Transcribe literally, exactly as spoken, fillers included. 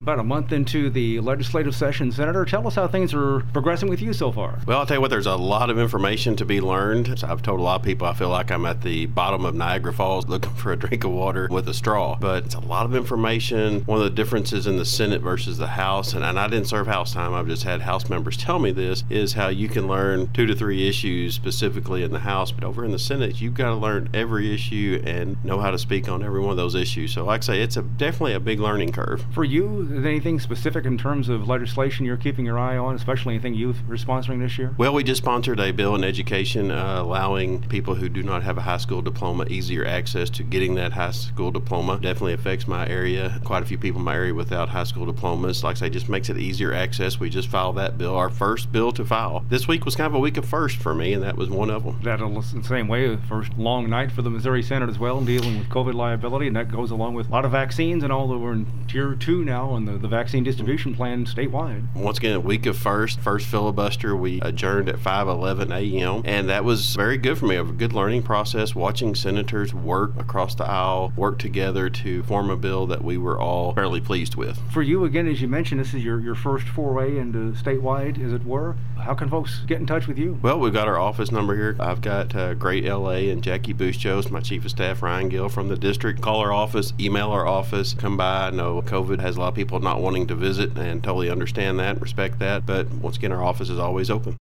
About a month into the legislative session, Senator, tell us how things are progressing with you so far. Well, I'll tell you what, there's a lot of information to be learned. So I've told a lot of people I feel like I'm at the bottom of Niagara Falls looking for a drink of water with a straw. But it's a lot of information. One of the differences in the Senate versus the House, and, and I didn't serve House time, I've just had House members tell me this, is how you can learn two to three issues specifically in the House. But over in the Senate, you've got to learn every issue and know how to speak on every one of those issues. So like I say, it's a, definitely a big learning curve. For you, is there anything specific in terms of legislation you're keeping your eye on, especially anything youth are sponsoring this year? Well, we just sponsored a bill in education uh, allowing people who do not have a high school diploma easier access to getting that high school diploma. Definitely affects my area. Quite a few people in my area without high school diplomas. Like I say, just makes it easier access. We just filed that bill, our first bill to file. This week was kind of a week of first for me, and that was one of them. That was the same way, the first long night for the Missouri Senate as well, dealing with COVID liability, and that goes along with a lot of vaccines, and although we're in tier two now on the, the vaccine distribution plan statewide. Once again, a week of first, first filibuster. We adjourned at five eleven a.m., and that was very good for me. A good learning process, watching senators work across the aisle, work together to form a bill that we were all fairly pleased with. For you, again, as you mentioned, this is your, your first foray into statewide, as it were. How can folks get in touch with you? Well, we've got our office number here. I've got uh, Great L A and Jackie Bustos, my chief of staff, Ryan Gill from the district. Call our office, email our office, come by. I know COVID has a lot of people not wanting to visit and totally understand that, respect that. But once again, our office is always open.